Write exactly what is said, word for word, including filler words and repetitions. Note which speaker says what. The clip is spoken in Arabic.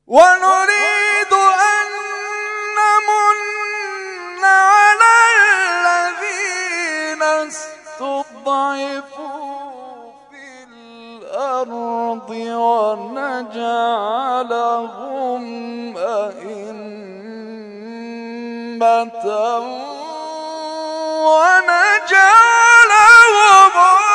Speaker 1: ونريد أن نمن على الذين استضعفوا في الأرض ونجعلهم أئمة ونجعلهم